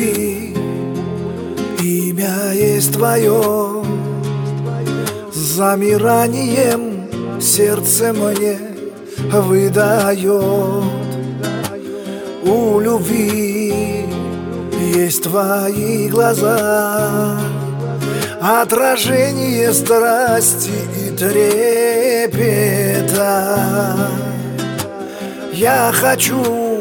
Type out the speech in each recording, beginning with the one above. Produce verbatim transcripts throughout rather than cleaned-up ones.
любви имя есть твое, с замиранием сердце мне выдает. У любви есть твои глаза, отражение страсти и трепета. Я хочу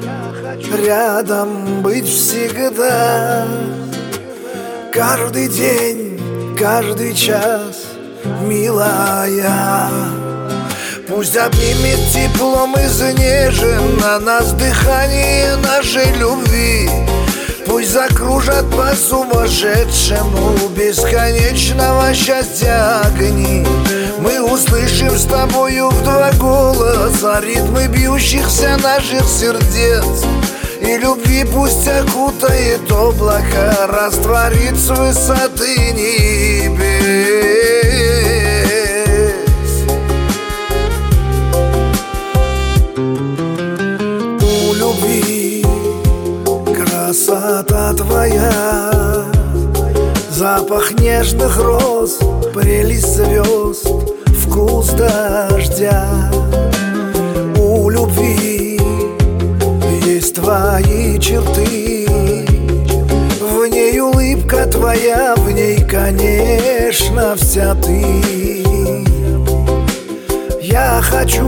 рядом быть всегда, каждый день, каждый час, милая. Пусть обнимет теплом изнеженно нас дыхание нашей любви. Пусть закружат по сумасшедшему бесконечного счастья огни. Мы услышим с тобою в два голоса ритмы бьющихся наших сердец. И любви пусть окутает облако, растворит с высоты небес. У любви красота твоя, запах нежных роз, прелесть звезд, вкус дождя. У любви есть твои черты, в ней улыбка твоя, в ней, конечно, вся ты. Я хочу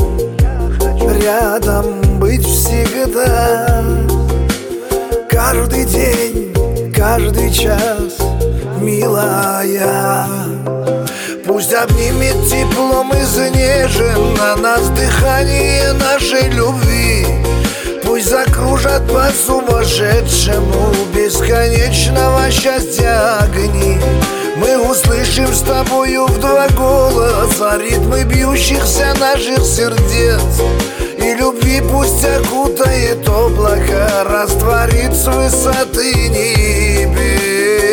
рядом быть всегда, каждый день, каждый час, милая. Пусть обнимет теплом изнеженно нас дыхание нашей любви. Пусть закружат по сумасшедшему бесконечного счастья огни. Мы услышим с тобою в два голоса ритмы бьющихся наших сердец. И любви пусть окутает облако, растворит с высоты небес.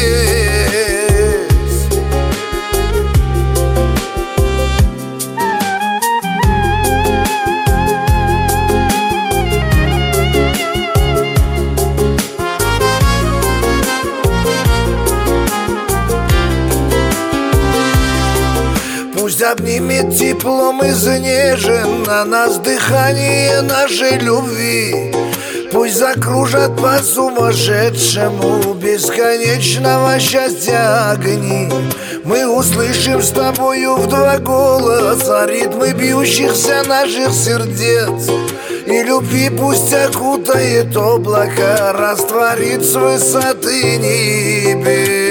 Пусть обнимет теплом изнеженно нас дыхание нашей любви. Пусть закружат по сумасшедшему бесконечного счастья огни. Мы услышим с тобою в два голоса ритмы бьющихся наших сердец. И любви пусть окутает облако, растворит с высоты небес.